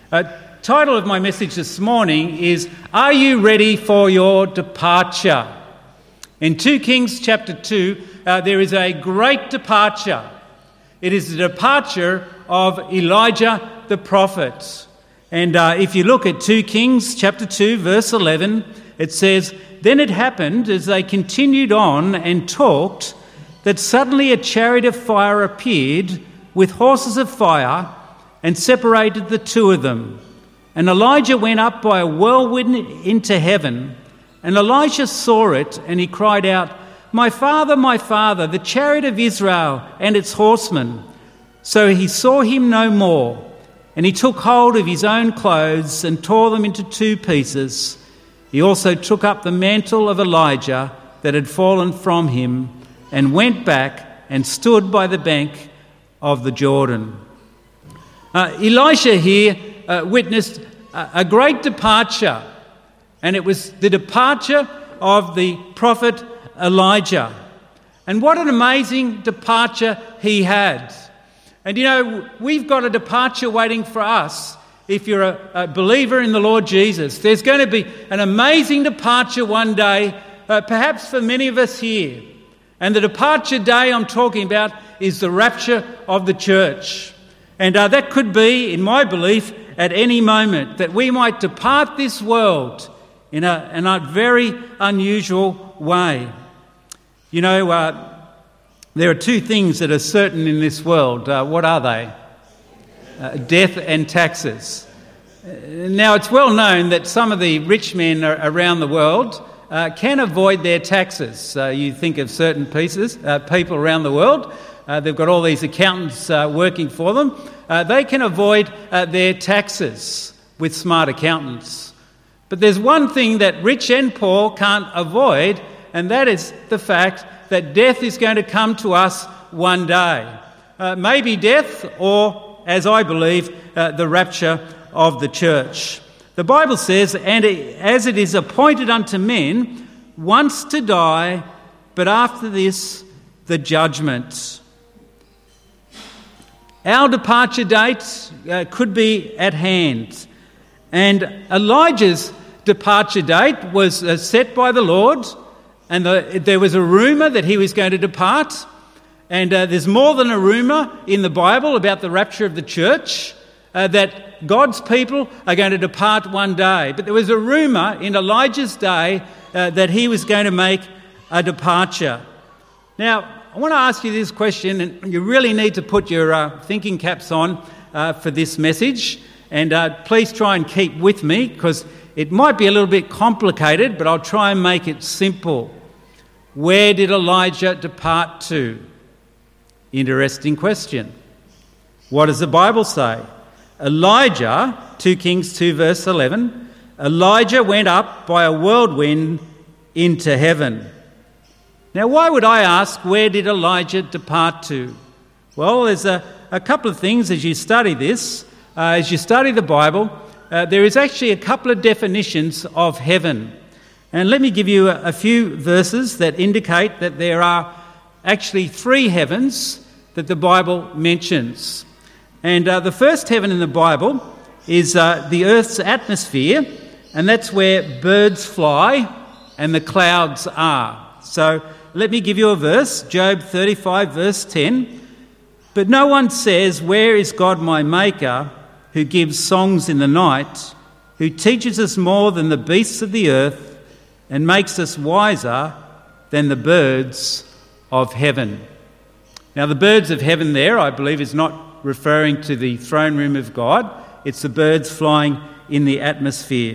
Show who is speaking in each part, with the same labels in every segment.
Speaker 1: Title of my message this morning is, Are you ready for your departure? In 2 Kings chapter 2, there is a great departure. It is the departure of Elijah the prophet. And if you look at 2 Kings chapter 2, verse 11, it says, Then it happened, as they continued on and talked, that suddenly a chariot of fire appeared with horses of fire and separated the two of them. And Elijah went up by a whirlwind into heaven, and Elisha saw it, and he cried out, my father, the chariot of Israel and its horsemen. So he saw him no more, and he took hold of his own clothes and tore them into 2 pieces. He also took up the mantle of Elijah that had fallen from him and went back and stood by the bank of the Jordan. Elisha here witnessed a great departure, and it was the departure of the prophet Elijah. And what an amazing departure he had. And you know, we've got a departure waiting for us if you're a believer in the Lord Jesus. There's going to be an amazing departure one day, perhaps for many of us here. And the departure day I'm talking about is the rapture of the church. And that could be, in my belief, at any moment, that we might depart this world in a very unusual way. You know, there are 2 things that are certain in this world. What are they? Death and taxes. Now, it's well known that some of the rich men around the world can avoid their taxes. You think of certain people around the world, they've got all these accountants working for them. They can avoid their taxes with smart accountants. But there's one thing that rich and poor can't avoid, and that is the fact that death is going to come to us one day. Maybe death, or, as I believe, the rapture of the church. The Bible says, and as it is appointed unto men once to die, but after this, the judgment. Our departure date could be at hand. And Elijah's departure date was set by the Lord, and there was a rumour that he was going to depart. And there's more than a rumour in the Bible about the rapture of the church, that God's people are going to depart one day. But there was a rumour in Elijah's day that he was going to make a departure. Now, I want to ask you this question, and you really need to put your thinking caps on for this message. And please try and keep with me, because it might be a little bit complicated, but I'll try and make it simple. Where did Elijah depart to? Interesting question. What does the Bible say? Elijah, 2 Kings 2 verse 11, Elijah went up by a whirlwind into heaven. Now, why would I ask, where did Elijah depart to? Well, there's a couple of things as you study this. As you study the Bible, there is actually a couple of definitions of heaven. And let me give you a few verses that indicate that there are actually 3 heavens that the Bible mentions. And the first heaven in the Bible is the earth's atmosphere, and that's where birds fly and the clouds are. So let me give you a verse, Job 35 verse 10. But no one says, where is God my maker, who gives songs in the night, who teaches us more than the beasts of the earth, and makes us wiser than the birds of heaven. Now, the birds of heaven there, I believe, is not referring to the throne room of God. It's the birds flying in the atmosphere.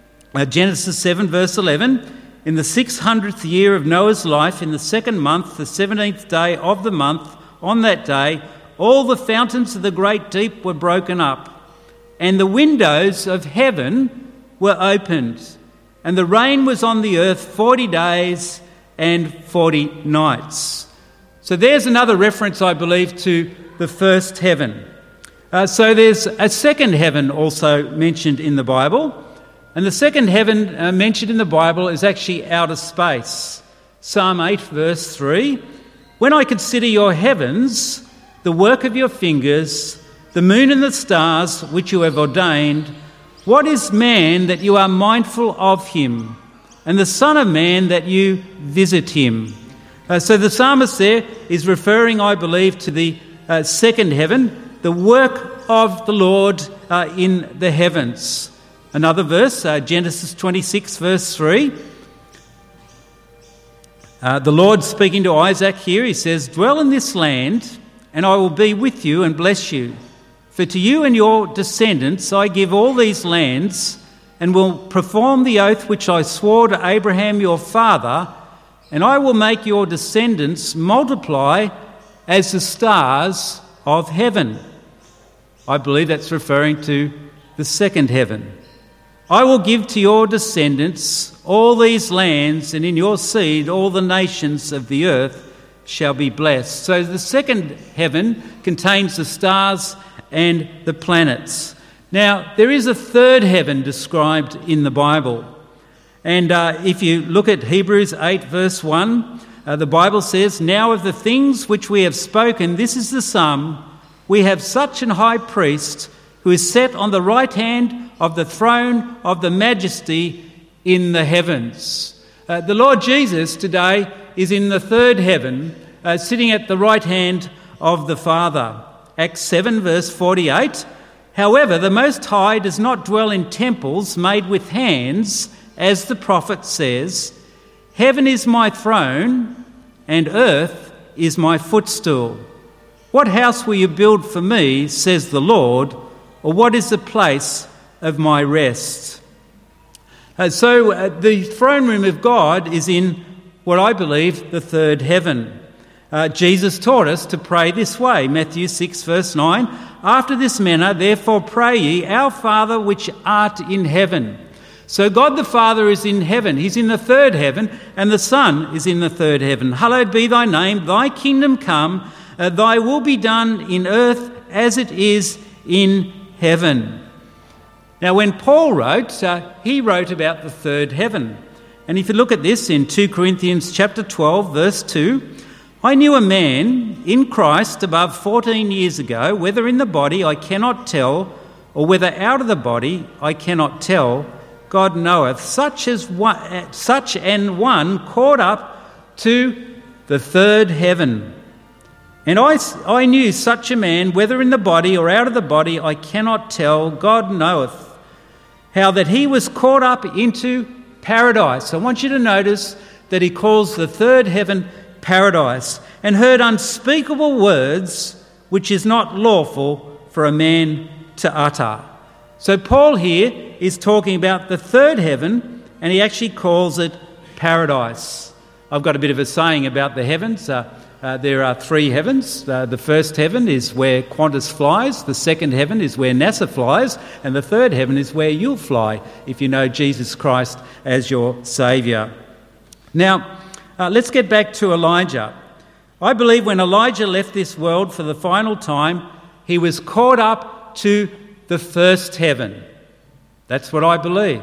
Speaker 1: Genesis 7 verse 11, in the 600th year of Noah's life, in the 2nd month, the 17th day of the month, on that day, all the fountains of the great deep were broken up, and the windows of heaven were opened, and the rain was on the earth 40 days and 40 nights. So there's another reference, I believe, to the first heaven. So there's a second heaven also mentioned in the Bible. And the second heaven mentioned in the Bible is actually outer space. Psalm 8 verse 3, when I consider your heavens, the work of your fingers, the moon and the stars which you have ordained. What is man that you are mindful of him, and the Son of Man that you visit him?" So the psalmist there is referring, I believe, to the second heaven, the work of the Lord in the heavens. Another verse, Genesis 26, verse 3. The Lord speaking to Isaac here, he says, "Dwell in this land, and I will be with you and bless you. For to you and your descendants I give all these lands, and will perform the oath which I swore to Abraham your father, and I will make your descendants multiply as the stars of heaven." I believe that's referring to the second heaven. "I will give to your descendants all these lands, and in your seed all the nations of the earth shall be blessed." So the second heaven contains the stars and the planets. Now, there is a third heaven described in the Bible. And if you look at Hebrews 8 verse 1, the Bible says, "Now of the things which we have spoken, this is the sum, we have such an high priest who is set on the right hand of the throne of the majesty in the heavens." The Lord Jesus today is in the third heaven, sitting at the right hand of the Father. Acts 7 verse 48, "However, the Most High does not dwell in temples made with hands, as the prophet says, 'Heaven is my throne, and earth is my footstool. What house will you build for me, says the Lord, or what is the place of my rest?'" So the throne room of God is in what I believe the third heaven. Jesus taught us to pray this way, Matthew 6 verse 9, "After this manner therefore pray ye, Our Father which art in heaven." So God the Father is in heaven, he's in the third heaven, and the Son is in the third heaven. "Hallowed be thy name, thy kingdom come, thy will be done in earth as it is in heaven." Now when Paul wrote, he wrote about the third heaven. And if you look at this in 2 Corinthians chapter 12 verse 2, "I knew a man in Christ above 14 years ago, whether in the body I cannot tell, or whether out of the body I cannot tell, God knoweth, such an one caught up to the third heaven. And I knew such a man, whether in the body or out of the body I cannot tell, God knoweth, how that he was caught up into paradise." I want you to notice that he calls the third heaven paradise, "and heard unspeakable words which is not lawful for a man to utter." So Paul here is talking about the third heaven, and he actually calls it paradise. I've got a bit of a saying about the heavens. There are three heavens. The first heaven is where Qantas flies, the second heaven is where NASA flies, and the third heaven is where you'll fly if you know Jesus Christ as your Saviour. Now, let's get back to Elijah. I believe when Elijah left this world for the final time, he was caught up to the first heaven. That's what I believe.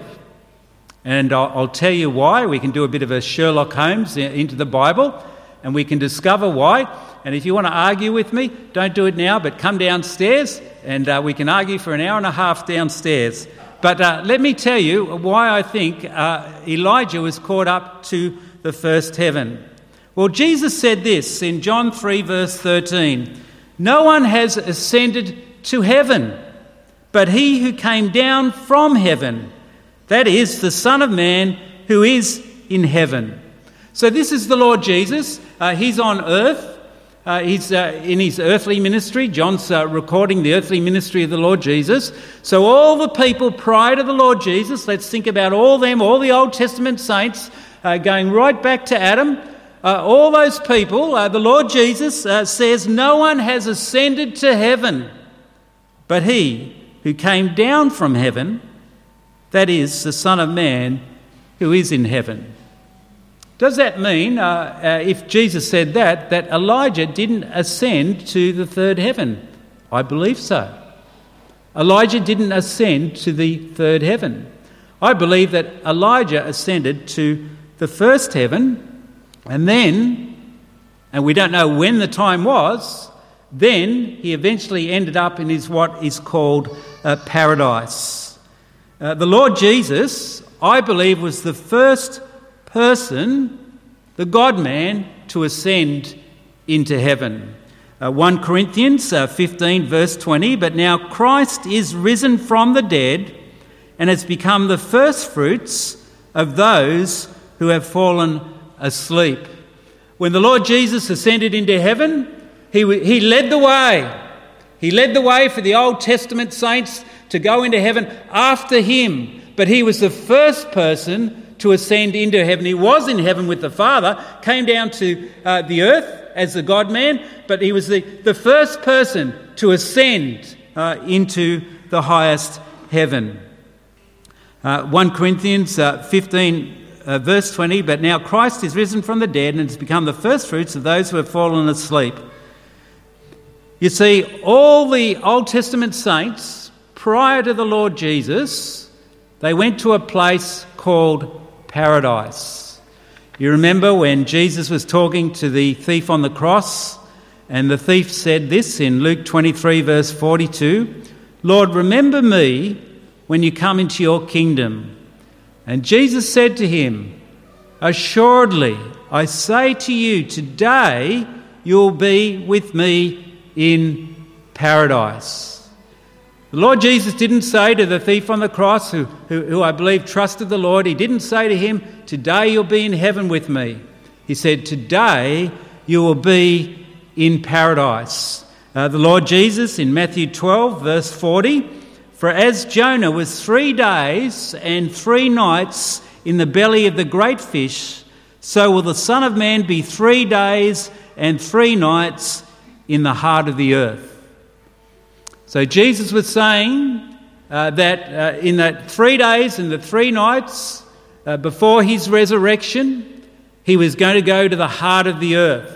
Speaker 1: And I'll tell you why. We can do a bit of a Sherlock Holmes into the Bible, and we can discover why. And if you want to argue with me, don't do it now, but come downstairs, and we can argue for an hour and a half downstairs. But let me tell you why I think Elijah was caught up to the first heaven. Well, Jesus said this in John 3 verse 13, "No one has ascended to heaven, but he who came down from heaven, that is the Son of Man who is in heaven." So this is the Lord Jesus. He's on earth. He's in his earthly ministry. John's recording the earthly ministry of the Lord Jesus. So all the people prior to the Lord Jesus, let's think about all them, all the Old Testament saints, going right back to Adam, all those people, the Lord Jesus says, "No one has ascended to heaven, but he who came down from heaven, that is the Son of Man who is in heaven." Does that mean, if Jesus said that Elijah didn't ascend to the third heaven? I believe so. Elijah didn't ascend to the third heaven. I believe that Elijah ascended to the first heaven, and then, and we don't know when the time was, Then he eventually ended up in what is called paradise. The Lord Jesus, I believe, was the first person, the God-man, to ascend into heaven. 1 Corinthians 15 verse 20, "But now Christ is risen from the dead and has become the firstfruits of those who have fallen asleep." When the Lord Jesus ascended into heaven, he led the way. He led the way for the Old Testament saints to go into heaven after him. But he was the first person to ascend into heaven. He was in heaven with the Father, came down to the earth as the God-man, but he was the first person to ascend into the highest heaven. 1 Corinthians 15 verse 20, "But now Christ is risen from the dead and has become the firstfruits of those who have fallen asleep." You see, all the Old Testament saints, prior to the Lord Jesus, they went to a place called paradise. You remember when Jesus was talking to the thief on the cross, and the thief said this in Luke 23 verse 42, "Lord, remember me when you come into your kingdom." And Jesus said to him, "Assuredly, I say to you, today you'll be with me in paradise." The Lord Jesus didn't say to the thief on the cross, who I believe trusted the Lord, he didn't say to him, "Today you'll be in heaven with me." He said, "Today you will be in paradise." The Lord Jesus in Matthew 12 verse 40, "For as Jonah was 3 days and 3 nights in the belly of the great fish, so will the Son of Man be 3 days and 3 nights in the heart of the earth." So Jesus was saying that in that 3 days and the 3 nights before his resurrection, he was going to go to the heart of the earth.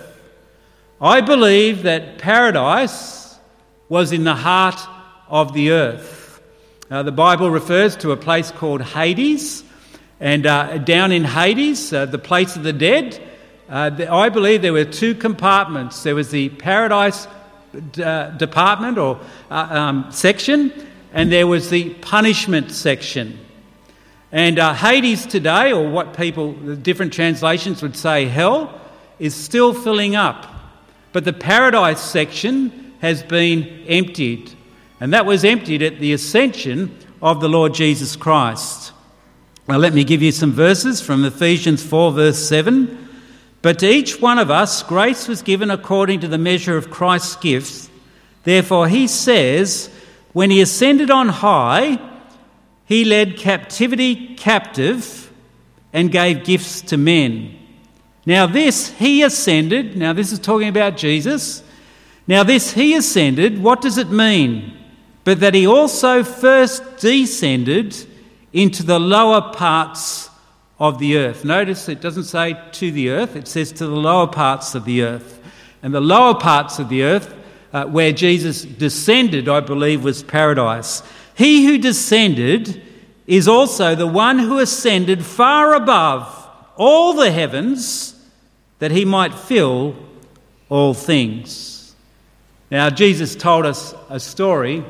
Speaker 1: I believe that paradise was in the heart of the earth. The Bible refers to a place called Hades, and down in Hades, the place of the dead, I believe there were 2 compartments. There was the paradise department or section, and there was the punishment section. And Hades today, or what the different translations would say hell, is still filling up. But the paradise section has been emptied. And that was emptied at the ascension of the Lord Jesus Christ. Now let me give you some verses from Ephesians 4 verse 7. "But to each one of us grace was given according to the measure of Christ's gifts. Therefore he says, when he ascended on high, he led captivity captive and gave gifts to men. Now this he ascended," now this is talking about Jesus, "now this he ascended, what does it mean? But that he also first descended into the lower parts of the earth." Notice it doesn't say to the earth, it says to the lower parts of the earth. And the lower parts of the earth, where Jesus descended, I believe, was paradise. "He who descended is also the one who ascended far above all the heavens, that he might fill all things." Now, Jesus told us a story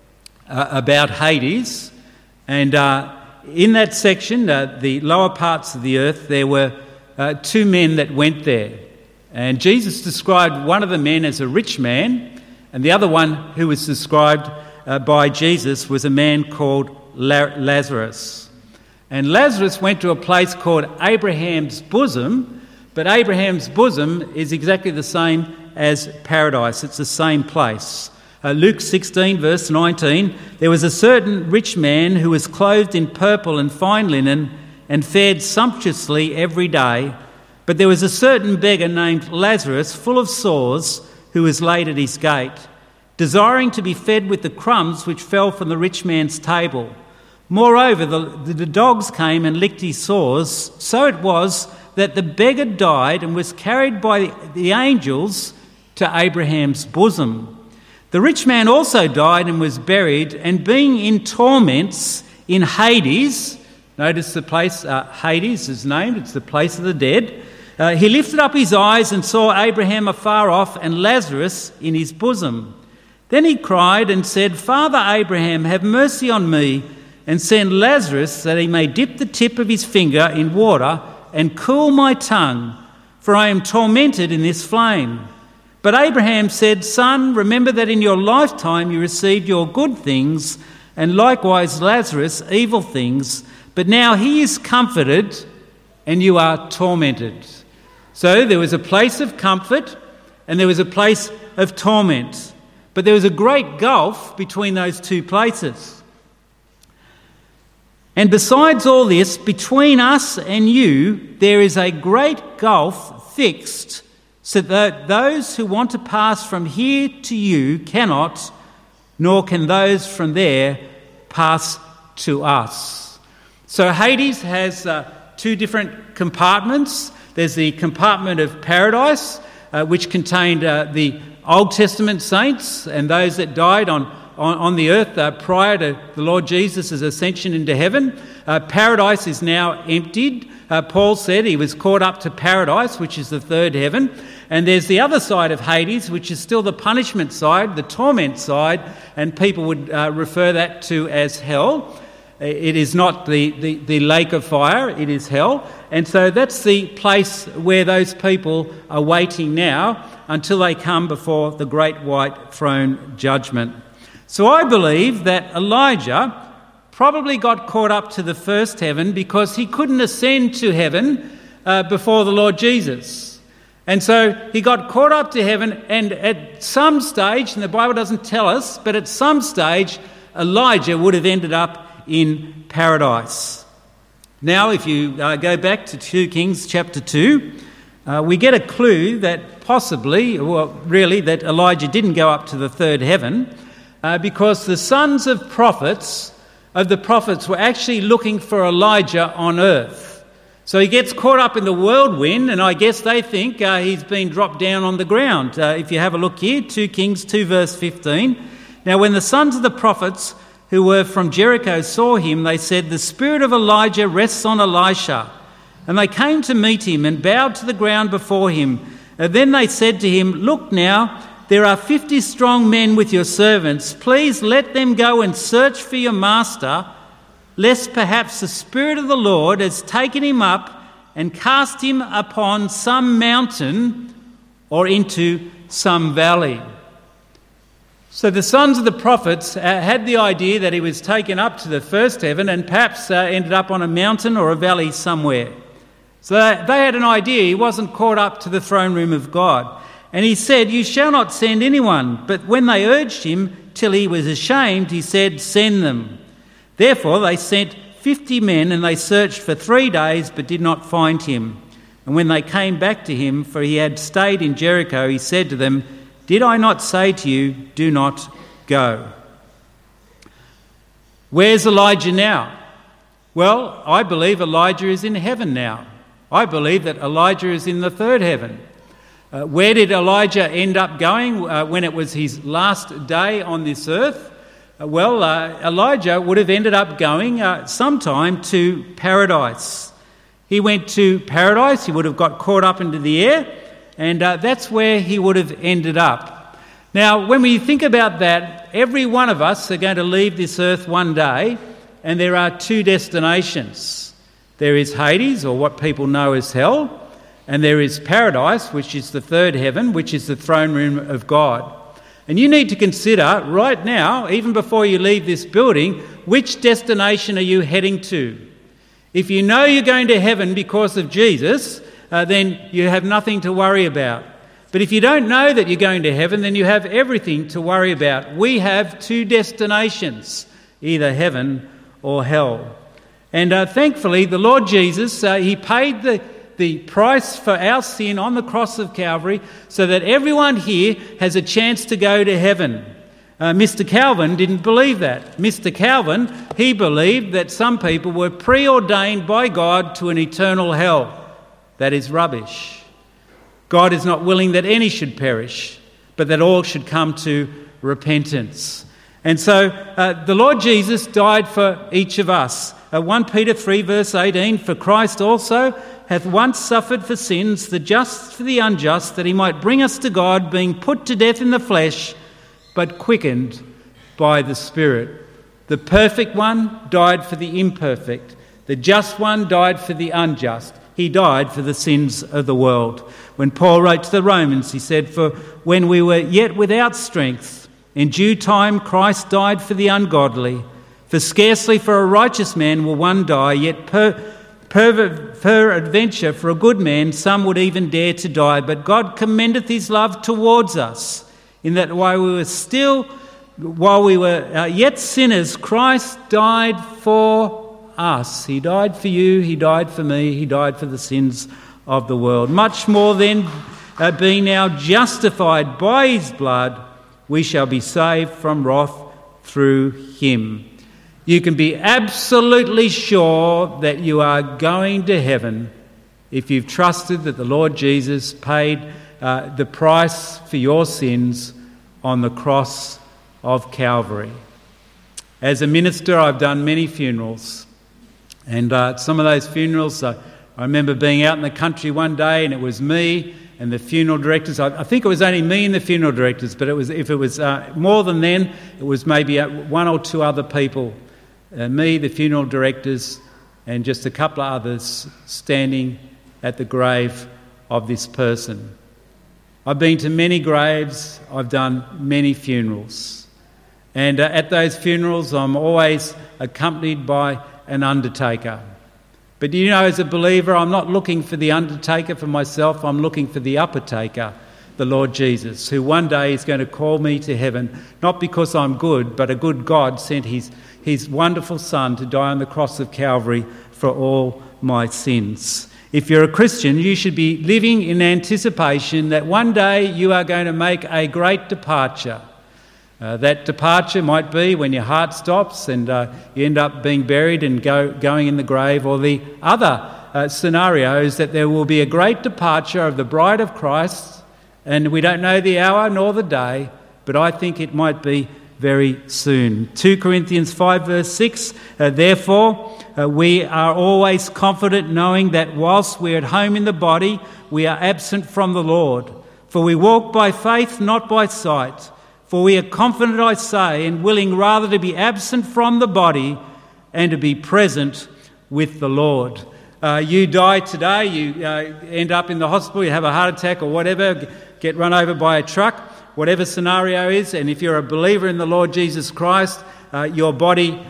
Speaker 1: about Hades, and in that section, the lower parts of the earth, there were 2 men that went there. And Jesus described one of the men as a rich man, and the other one who was described by Jesus was a man called Lazarus. And Lazarus went to a place called Abraham's bosom, but Abraham's bosom is exactly the same as paradise. It's the same place. Luke 16 verse 19, "There was a certain rich man who was clothed in purple and fine linen and fared sumptuously every day. But there was a certain beggar named Lazarus, full of sores, who was laid at his gate, desiring to be fed with the crumbs which fell from the rich man's table. Moreover, the dogs came and licked his sores. So it was that the beggar died and was carried by the angels to Abraham's bosom. The rich man also died and was buried, and being in torments in Hades," notice the place Hades is named, it's the place of the dead, He lifted up his eyes and saw Abraham afar off and Lazarus in his bosom. Then he cried and said, Father Abraham, have mercy on me, and send Lazarus that he may dip the tip of his finger in water and cool my tongue, for I am tormented in this flame. But Abraham said, Son, remember that in your lifetime you received your good things, and likewise Lazarus evil things, but now he is comforted and you are tormented. So there was a place of comfort and there was a place of torment. But there was a great gulf between those two places. And besides all this, between us and you, there is a great gulf fixed, so that those who want to pass from here to you cannot, nor can those from there pass to us. So Hades has two different compartments. There's the compartment of paradise, which contained the Old Testament saints and those that died on the earth prior to the Lord Jesus' ascension into heaven. Paradise is now emptied. Paul said he was caught up to paradise, which is the third heaven. And there's the other side of Hades, which is still the punishment side, the torment side, and people would refer that to as hell. It is not the lake of fire, it is hell. And so that's the place where those people are waiting now until they come before the great white throne judgment. So I believe that Elijah probably got caught up to the first heaven because he couldn't ascend to heaven before the Lord Jesus. And so he got caught up to heaven, and at some stage, and the Bible doesn't tell us, but at some stage Elijah would have ended up in paradise. Now, if you go back to 2 Kings chapter 2, we get a clue that possibly, well, really, that Elijah didn't go up to the third heaven because the sons of the prophets were actually looking for Elijah on earth. So he gets caught up in the whirlwind, and I guess they think he's been dropped down on the ground. If you have a look here, 2 Kings 2 verse 15. Now, when the sons of the prophets who were from Jericho saw him, they said, The spirit of Elijah rests on Elisha. And they came to meet him and bowed to the ground before him. And then they said to him, Look now, there are 50 strong men with your servants. Please let them go and search for your master, lest perhaps the Spirit of the Lord has taken him up and cast him upon some mountain or into some valley. So the sons of the prophets had the idea that he was taken up to the first heaven and perhaps ended up on a mountain or a valley somewhere. So they had an idea he wasn't caught up to the throne room of God. And he said, You shall not send anyone. But when they urged him till he was ashamed, he said, Send them. Therefore they sent 50 men, and they searched for 3 days but did not find him. And when they came back to him, for he had stayed in Jericho, he said to them, Did I not say to you, do not go? Where's Elijah now? Well, I believe Elijah is in heaven now. I believe that Elijah is in the third heaven. Where did Elijah end up going when it was his last day on this earth? Elijah would have ended up going sometime to paradise. He went to paradise, he would have got caught up into the air, and that's where he would have ended up. Now, when we think about that, every one of us are going to leave this earth one day, and there are two destinations. There is Hades, or what people know as hell, and there is paradise, which is the third heaven, which is the throne room of God. And you need to consider right now, even before you leave this building, which destination are you heading to? If you know you're going to heaven because of Jesus, then you have nothing to worry about. But if you don't know that you're going to heaven, then you have everything to worry about. We have two destinations, either heaven or hell. And thankfully, the Lord Jesus, he paid the price for our sin on the cross of Calvary so that everyone here has a chance to go to heaven. Mr. Calvin didn't believe that. Mr. Calvin, he believed that some people were preordained by God to an eternal hell. That is rubbish. God is not willing that any should perish, but that all should come to repentance. And so the Lord Jesus died for each of us. 1 Peter 3 verse 18, For Christ also hath once suffered for sins, the just for the unjust, that he might bring us to God, being put to death in the flesh, but quickened by the Spirit. The perfect one died for the imperfect. The just one died for the unjust. He died for the sins of the world. When Paul wrote to the Romans, he said, "For when we were yet without strength, in due time Christ died for the ungodly. For scarcely for a righteous man will one die, yet peradventure for a good man some would even dare to die. But God commendeth his love towards us, in that while we were yet sinners, Christ died for us." He died for you, he died for me, he died for the sins of the world. Much more then, being now justified by his blood, we shall be saved from wrath through him. You can be absolutely sure that you are going to heaven if you've trusted that the Lord Jesus paid the price for your sins on the cross of Calvary. As a minister, I've done many funerals. And some of those funerals, I remember being out in the country one day, and it was me and the funeral directors. I think it was only me and the funeral directors, but if it was more than then, it was maybe one or two other people. Me, the funeral directors, and just a couple of others standing at the grave of this person. I've been to many graves, I've done many funerals. And at those funerals, I'm always accompanied by an undertaker. But you know, as a believer, I'm not looking for the undertaker for myself, I'm looking for the uppertaker, the Lord Jesus, who one day is going to call me to heaven, not because I'm good, but a good God sent his wonderful Son to die on the cross of Calvary for all my sins. If you're a Christian, you should be living in anticipation that one day you are going to make a great departure. That departure might be when your heart stops and you end up being buried and going in the grave, or the other scenarios that there will be a great departure of the bride of Christ, and we don't know the hour nor the day, but I think it might be very soon. 2 Corinthians 5 verse 6, therefore we are always confident, knowing that whilst we are at home in the body, we are absent from the Lord. For we walk by faith, not by sight. For we are confident, I say, and willing rather to be absent from the body and to be present with the Lord. You die today, you end up in the hospital, you have a heart attack or whatever, get run over by a truck, whatever scenario is, and if you're a believer in the Lord Jesus Christ, your body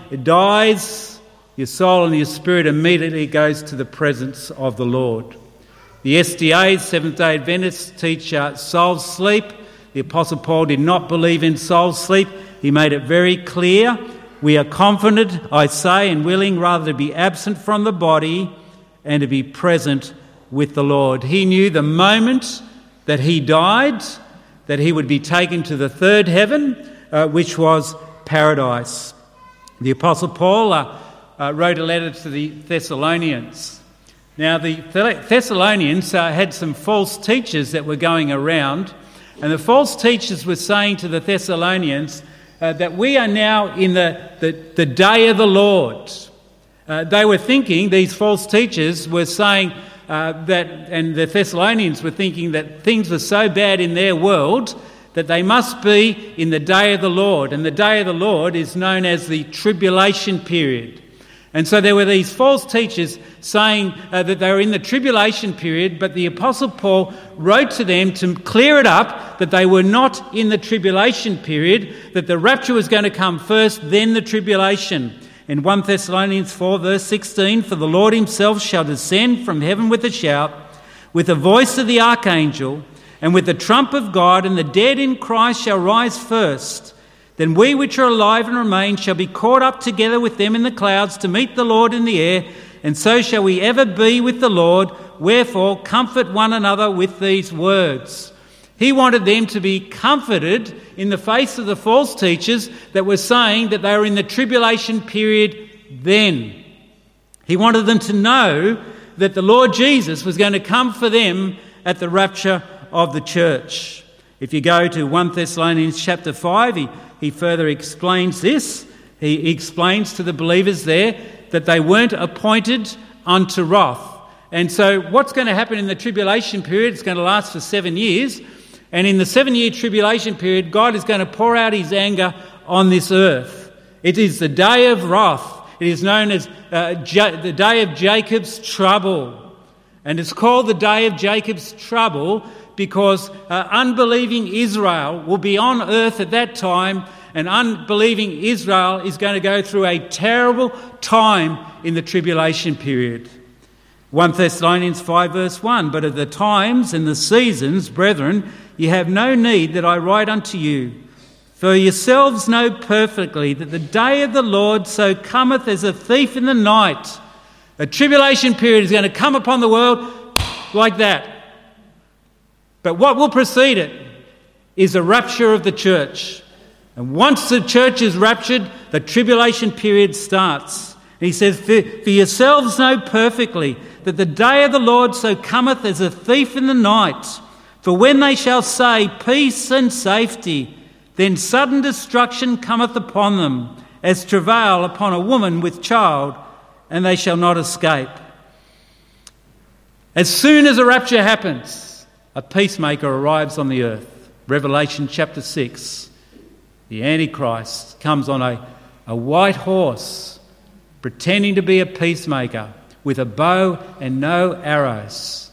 Speaker 1: dies, your soul and your spirit immediately goes to the presence of the Lord. The SDAs, Seventh-day Adventists, teach soul sleep. The Apostle Paul did not believe in soul sleep. He made it very clear. We are confident, I say, and willing rather to be absent from the body and to be present with the Lord. He knew the moment that he died, that he would be taken to the third heaven, which was paradise. The Apostle Paul wrote a letter to the Thessalonians. Now, the Thessalonians had some false teachers that were going around, and the false teachers were saying to the Thessalonians that we are now in the day of the Lord. They were thinking, these false teachers were saying and the Thessalonians were thinking that things were so bad in their world that they must be in the day of the Lord. And the day of the Lord is known as the tribulation period. And so there were these false teachers saying that they were in the tribulation period, but the Apostle Paul wrote to them to clear it up, that they were not in the tribulation period, that the rapture was going to come first, then the tribulation. In 1 Thessalonians 4 verse 16, for the Lord himself shall descend from heaven with a shout, with the voice of the archangel, and with the trump of God, and the dead in Christ shall rise first. Then we which are alive and remain shall be caught up together with them in the clouds to meet the Lord in the air, and so shall we ever be with the Lord. Wherefore, comfort one another with these words. He wanted them to be comforted in the face of the false teachers that were saying that they were in the tribulation period then. He wanted them to know that the Lord Jesus was going to come for them at the rapture of the church. If you go to 1 Thessalonians chapter 5, he further explains this. He explains to the believers there that they weren't appointed unto wrath. And so what's going to happen in the tribulation period? It's going to last for 7 years. And in the 7-year tribulation period, God is going to pour out his anger on this earth. It is the day of wrath. It is known as the day of Jacob's trouble. And it's called the day of Jacob's trouble because unbelieving Israel will be on earth at that time, and unbelieving Israel is going to go through a terrible time in the tribulation period. 1 Thessalonians 5 verse 1, "But of the times and the seasons, brethren, ye have no need that I write unto you. For yourselves know perfectly that the day of the Lord so cometh as a thief in the night." A tribulation period is going to come upon the world like that. But what will precede it is a rapture of the church. And once the church is raptured, the tribulation period starts. And he says, "For yourselves know perfectly that the day of the Lord so cometh as a thief in the night. For when they shall say, peace and safety, then sudden destruction cometh upon them, as travail upon a woman with child, and they shall not escape." As soon as a rapture happens, a peacemaker arrives on the earth. Revelation chapter 6. The Antichrist comes on a white horse, pretending to be a peacemaker, with a bow and no arrows.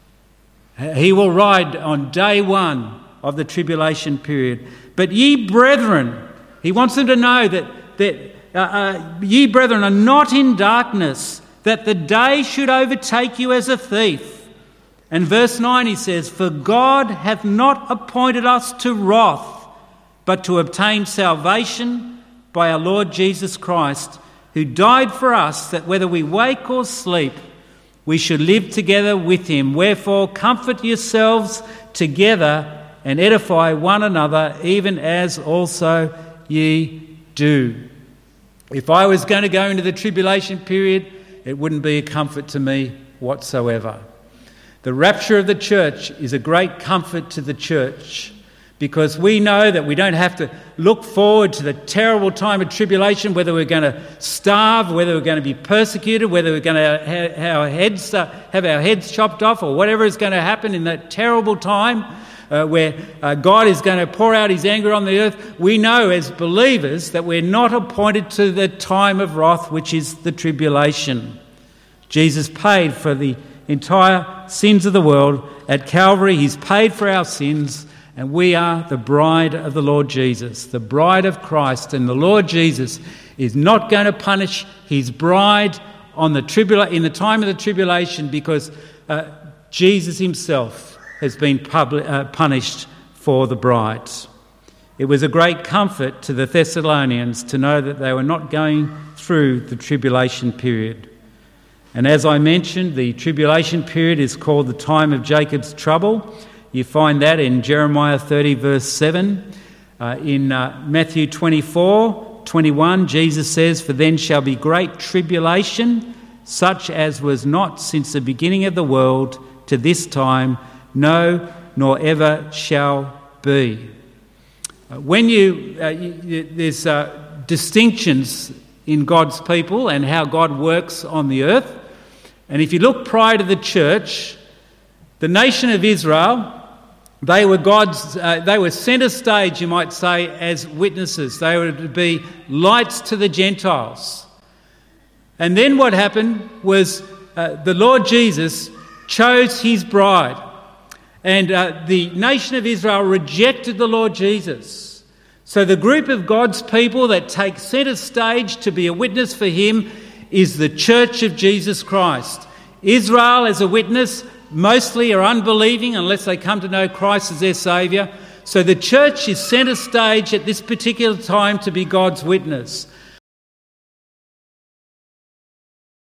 Speaker 1: He will ride on day one of the tribulation period. "But ye brethren," he wants them to know that ye brethren are not in darkness, that the day should overtake you as a thief. And verse 9 he says, "For God hath not appointed us to wrath, but to obtain salvation by our Lord Jesus Christ, who died for us, that whether we wake or sleep, we should live together with him. Wherefore comfort yourselves together and edify one another, even as also ye do." If I was going to go into the tribulation period, it wouldn't be a comfort to me whatsoever. The rapture of the church is a great comfort to the church, because we know that we don't have to look forward to the terrible time of tribulation, whether we're going to starve, whether we're going to be persecuted, whether we're going to have our heads chopped off, or whatever is going to happen in that terrible time where God is going to pour out his anger on the earth. We know as believers that we're not appointed to the time of wrath, which is the tribulation. Jesus paid for the entire sins of the world at Calvary. He's paid for our sins. And we are the bride of the Lord Jesus, the bride of Christ. And the Lord Jesus is not going to punish his bride in the time of the tribulation, because Jesus himself has been punished for the bride. It was a great comfort to the Thessalonians to know that they were not going through the tribulation period. And as I mentioned, the tribulation period is called the time of Jacob's trouble. You find that in Jeremiah 30 verse 7. In Matthew 24:21, Jesus says, "For then shall be great tribulation, such as was not since the beginning of the world to this time, no, nor ever shall be." When there's distinctions in God's people and how God works on the earth. And if you look prior to the church, the nation of Israel, they were centre stage, you might say, as witnesses. They were to be lights to the Gentiles. And then what happened was the Lord Jesus chose his bride. And the nation of Israel rejected the Lord Jesus. So the group of God's people that take centre stage to be a witness for him is the Church of Jesus Christ. Israel as a witness mostly are unbelieving unless they come to know Christ as their Saviour. So the church is centre stage at this particular time to be God's witness.